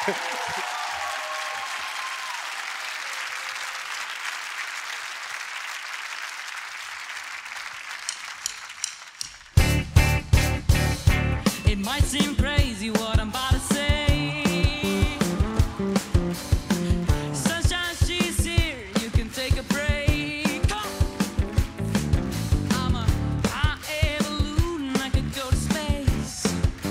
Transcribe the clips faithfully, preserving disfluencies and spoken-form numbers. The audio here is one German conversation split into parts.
It might seem crazy what I'm about to say. Sunshine, she's here, you can take a break. Come on. I'm a hot air balloon, I could go to space.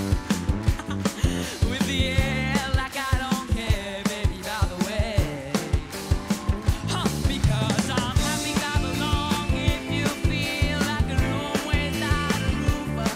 With the air like I don't care, baby, by the way. Huh, because I'm happy I belong if you feel like a room without a roof.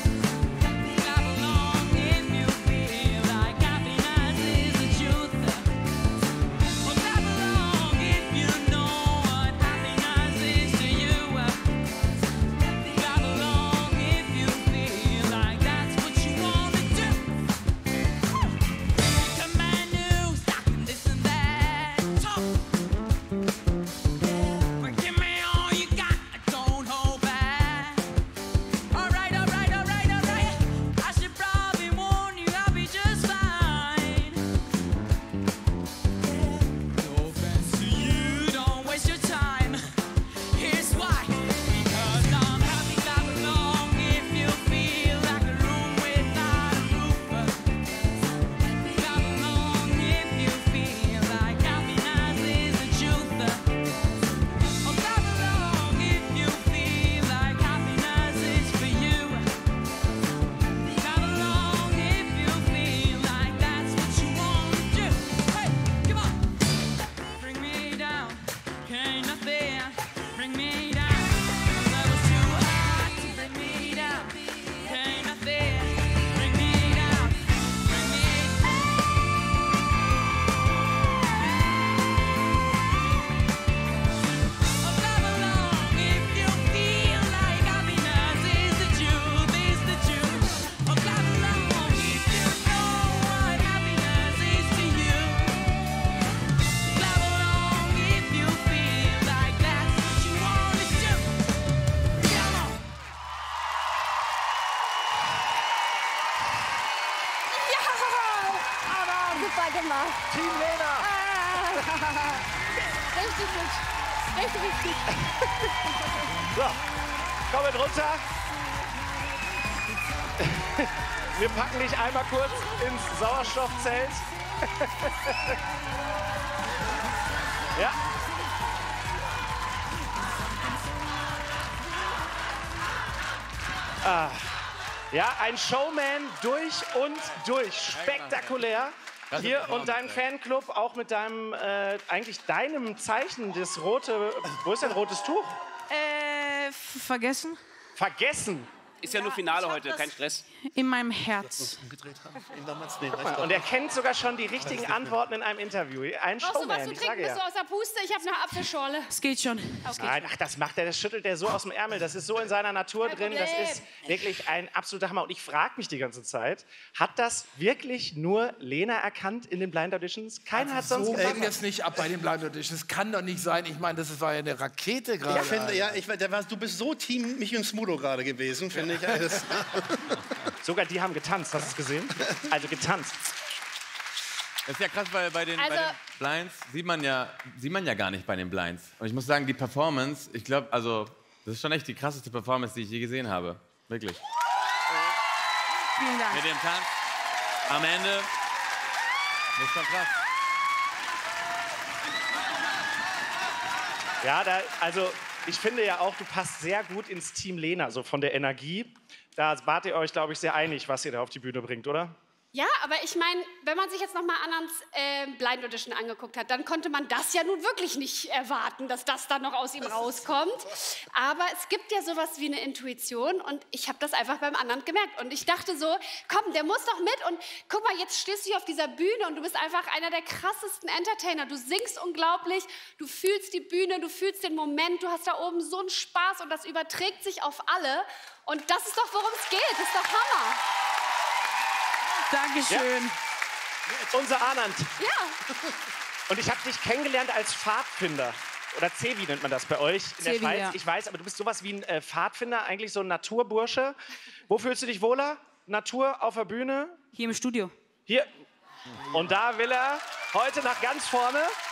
Super gemacht. Team Lena! Ah. Richtig gut. Richtig, richtig. So, kommen runter. Wir packen dich einmal kurz ins Sauerstoffzelt. Ja. Ah. Ja, ein Showman durch und durch. Spektakulär. Hier und dein Fanclub auch mit deinem, äh, eigentlich deinem Zeichen, das rote, wo ist dein rotes Tuch? Äh, vergessen? Vergessen? Ist ja nur Finale heute, kein Stress. In meinem Herz. Und er kennt sogar schon die richtigen Antworten in einem Interview. Ein Brauchst du was Showman, zu ich trinken? sage Bist ja. du aus der Puste? Ich habe eine Apfelschorle. Es geht schon. Okay. Nein, ach, das macht er, das schüttelt er so aus dem Ärmel. Das ist so in seiner Natur Kein drin. Das Problem. ist wirklich ein absoluter Hammer. Und ich frage mich die ganze Zeit, hat das wirklich nur Lena erkannt in den Blind Auditions? Keiner hat sonst So gemacht. ging es nicht ab bei den Blind Auditions. Das kann doch nicht sein. Ich meine, das war ja eine Rakete gerade. Ich finde, ja, ich, der war, du bist so Team Michi und Smudo gerade gewesen, finde ich. Das Sogar die haben getanzt, hast du es gesehen? Also getanzt. Das ist ja krass, weil bei den, Also- bei den Blinds sieht man, ja, sieht man ja gar nicht bei den Blinds. Und ich muss sagen, die Performance, ich glaube, also, das ist schon echt die krasseste Performance, die ich je gesehen habe. Wirklich. Vielen Dank. Mit dem Tanz am Ende. Das ist schon krass. Ja, da, also ich finde ja auch, du passt sehr gut ins Team Lena, so von der Energie. Da wart ihr euch, glaube ich, sehr einig, was ihr da auf die Bühne bringt, oder? Ja, aber ich meine, wenn man sich jetzt noch mal Annans äh, Blind Audition angeguckt hat, dann konnte man das ja nun wirklich nicht erwarten, dass das dann noch aus ihm rauskommt. Aber es gibt ja sowas wie eine Intuition und ich habe das einfach beim anderen gemerkt. Und ich dachte so, komm, der muss doch mit und guck mal, jetzt stehst du hier auf dieser Bühne und du bist einfach einer der krassesten Entertainer. Du singst unglaublich, du fühlst die Bühne, du fühlst den Moment, du hast da oben so einen Spaß und das überträgt sich auf alle. Und das ist doch, worum es geht. Das ist doch Hammer. Dankeschön. Ja. Unser Anand. Ja. Und ich habe dich kennengelernt als Pfadfinder. Oder Zewi nennt man das bei euch in der Zewi, Schweiz. ja. Ich weiß, aber du bist sowas wie ein äh, Pfadfinder, eigentlich so ein Naturbursche. Wo fühlst du dich wohler? Natur auf der Bühne? Hier im Studio. Hier. Und da will er heute nach ganz vorne.